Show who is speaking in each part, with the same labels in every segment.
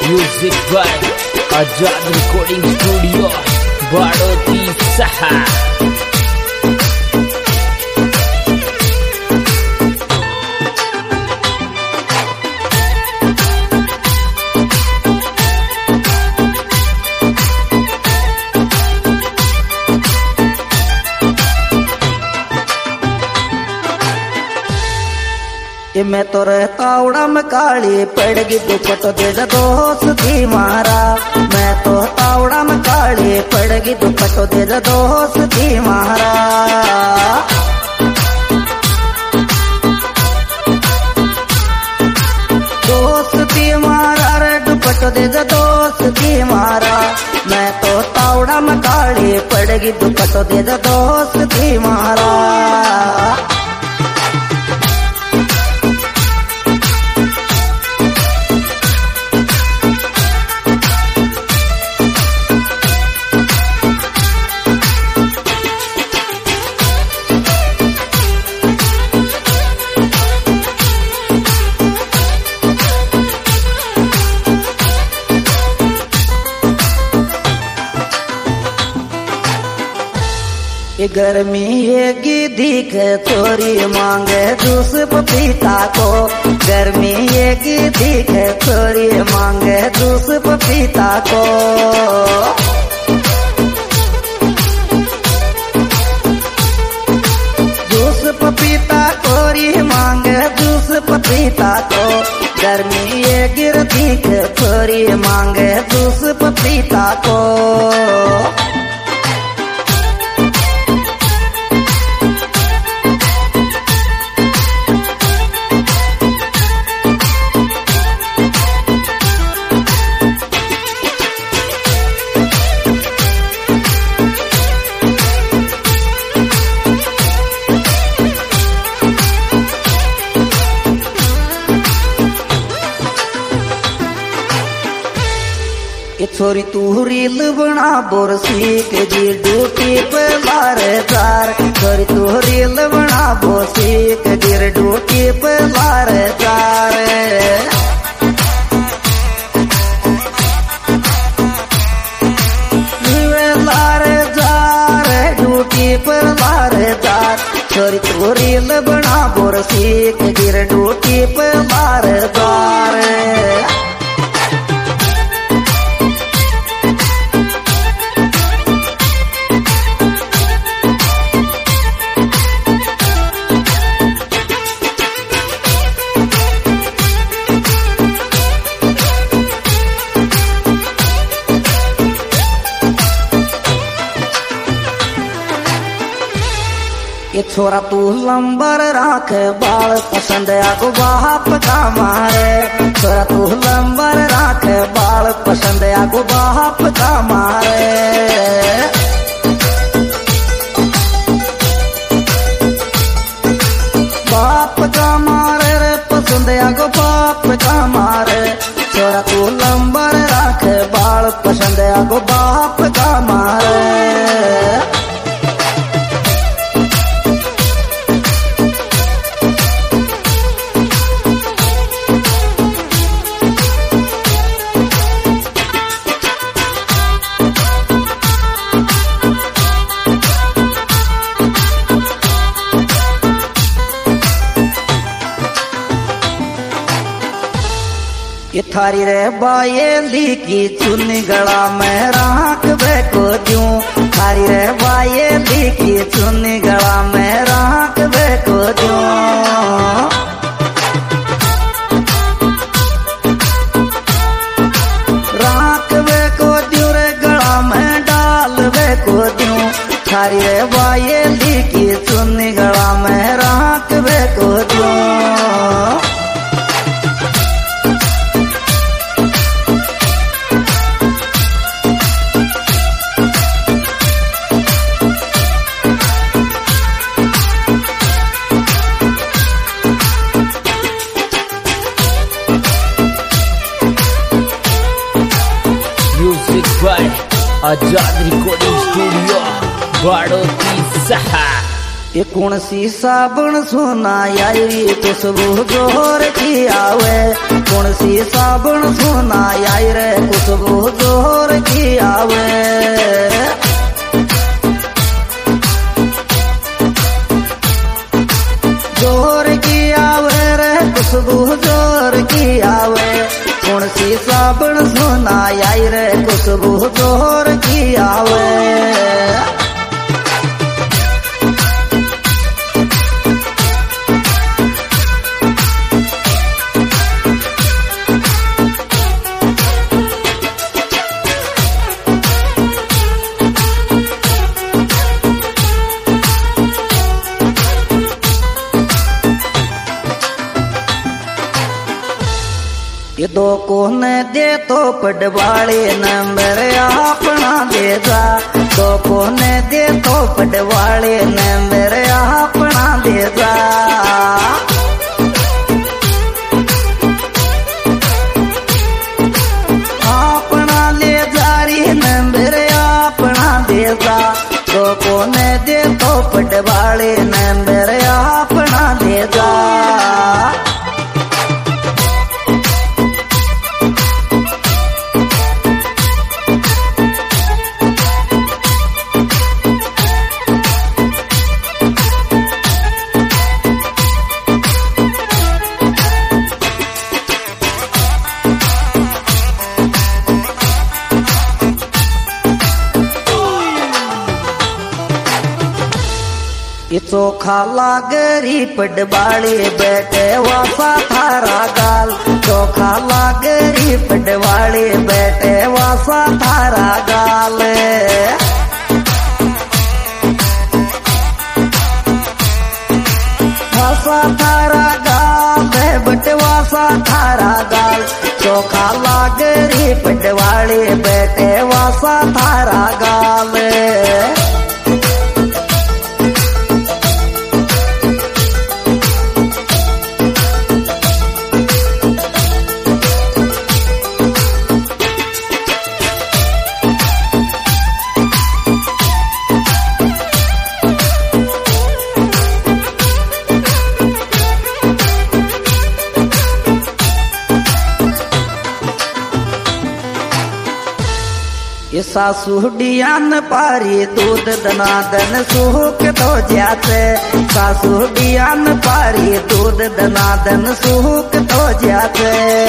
Speaker 1: Music by Azad recording studio Badoti सहा।
Speaker 2: मैं तो रहता उड़म काली पड़गी दुपट दे दोस्ती मारा। मैं तो तावड़म काली पड़गी दुपट दे दोस्ती मारा। दोस्ती मारा रे दुपट दे दोस्ती मारा। मैं तो तावड़म काली पड़गी दुपट दे दोस्ती मारा। गर्मी येगी दिखे थोड़ी मांगे जूस पपीता को। गर्मी येगी दिखे थोड़ी मांगे जूस पपीता को। जूस पपीता कोरी मांगे जूस पपीता को। गर्मी ये गिर दिखे थोड़ी मांगे जूस पपीता को। छोरी तू रील बना बोरसी के जी ड्यूटी पे लारेदार। छोरी तू रील बना बोरसी के जी ड्यूटी पे लारेदार। लारेदार ड्यूटी पे लारेदार। छोरी तू रील बना बोरसी के जी ड्यूटी पे लारेदार। ये छोरा तू लंबर राख बाल पसंद आगो बाप का मारे। छोरा तू लंबर राख बाल पसंद आगो बाप का मारे। बाप का मारे रे पसंद आगो बाप का मारे। छोरा तू लंबर राख बाल पसंद आगो बाप का मारे। ये थारी रे बायेली की चुन्नी गला में राख बेको दूं। थारी रे बायेली की चुन्नी गला में राख बेको दूं। राख बेको दूं रे गला में डाल बेको दूं। थारी रे बायेली की चुन्नी गला में राख बेको दूं।
Speaker 1: आजाद रिकॉर्डिंग स्टूडियो बाड़ोती सहा।
Speaker 2: ये कौन सी साबुन सुना यारी खुशबू जोर की आवे, कौन सी साबुन सुना यार खुशबू जोर की आवे। जोर की आवे रे खुशबू जोर की आवे, कौन सी साबुन सुना यार खुशबू जोर की आवे। ये दो कोने दे तो पटवाले नंबर अपना देगा, दो कोने दे तो पटवाले नंबर अपना देगा। अपना ले जारी नंबर अपना देगा, दो कोने दे तो पटवाले नंबर अपना देगा। ये चोखा लागरी पटवाले बैठे वासा थारा गाल, चोखा लागरी पटवाले बैठे वासा थारा गाल। वासा थारा गाल बट वासा थारा गाल, चोखा लागरी पटवाले बैठे वासा थारा गाल। ये सासू डियान पारी दूध दनादन सूख तो जाते, सासू डियान पारी दूध दनादन सूख तो जाते।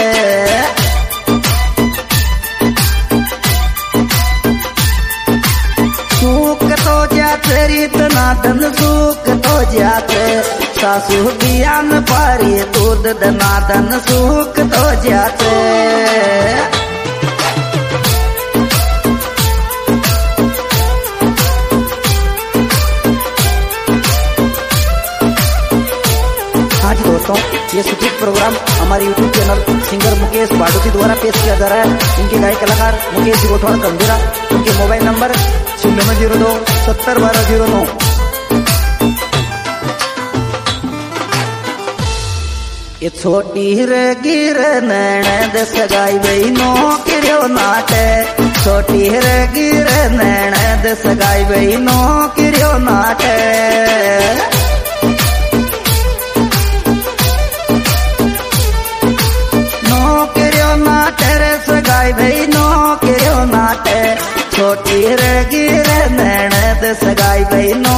Speaker 2: सूख तो जाते री दनादन सूख तो जाते, सासू डियान पारी दूध दनादन सूख तो जाते। आज दोस्तों ये सूचित प्रोग्राम हमारे YouTube channel singer Mukesh Badoti द्वारा पेश किया जा रहा है। इनके गायक कलाकार मुकेश गोठवाड़ गंभीरा, उनके मोबाइल नंबर 0902 70 12 09। ये छोटी रे गिर नैण सगाई बहनों किरो नाटे, छोटी रे गिर नैण सगाई बहनों किरो नाटे। सगाई भाई नो किरो नाटे, छोटी रे गिर नैण सगाई भाई नो